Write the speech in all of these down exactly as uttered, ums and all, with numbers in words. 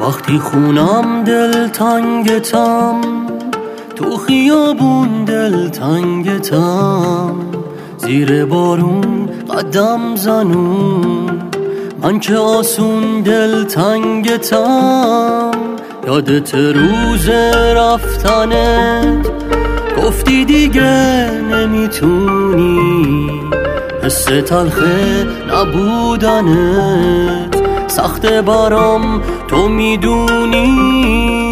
وقتی خونم دل تنگتم، تو خیابون دل تنگتم، زیر بارون قدم زنون، من که آسون دل تنگتم. یادت روز رفتنت گفتی دیگه نمیتونی، حس تلخ نبودنت سخت برام تو میدونی.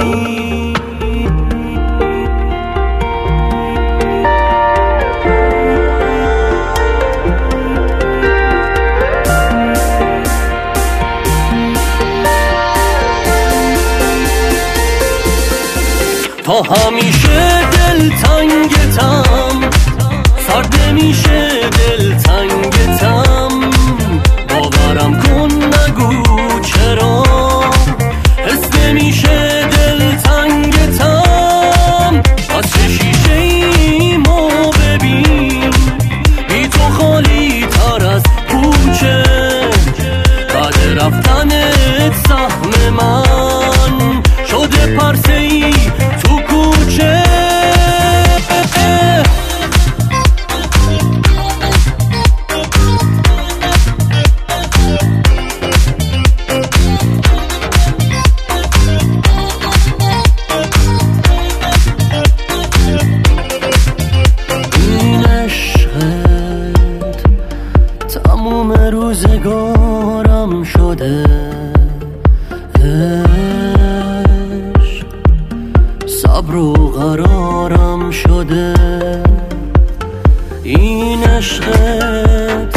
تا همیشه دل تنگتم، سرد میشه دل تنگتم، باورم کن نگو چرا، حس نمیشه دل تنگتم. از چه شیشه ایمو ببین، بی تو خالی تر از کوچه، بعد رفتنت سهم من شده پرسه ای تو کوچه. این عشقت تموم روزگارم شده، عشق صبر و قرارم شده. این عشقت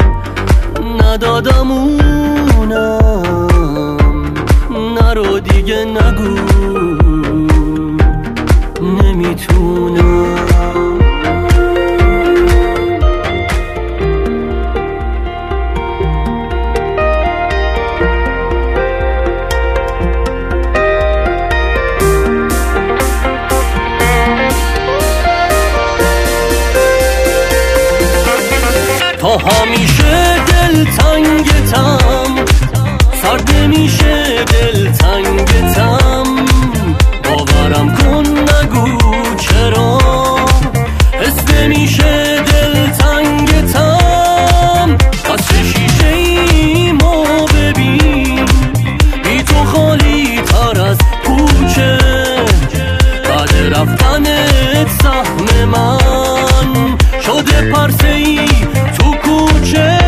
ندادمونم، نرو دیگه نگو نمیتونم. تا همیشه دل تنگتم، سرد میشه دل تنگتم، باورم کن نگو چرا، حس نمیشه دل تنگتم. از چه شیشه ایمو ببین، بی تو خالی تر از کوچه، بعد رفتنت سهم من شده پرسه ای تو کوچه.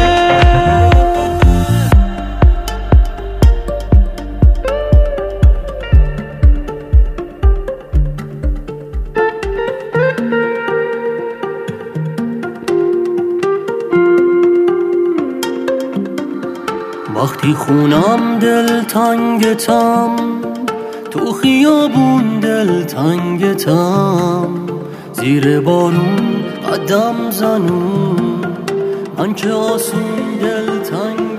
وقتی خونم دل تنگتم، تو خیابون دل تنگتم، زیر بارون قدم زنون، من که آسون دل تنگ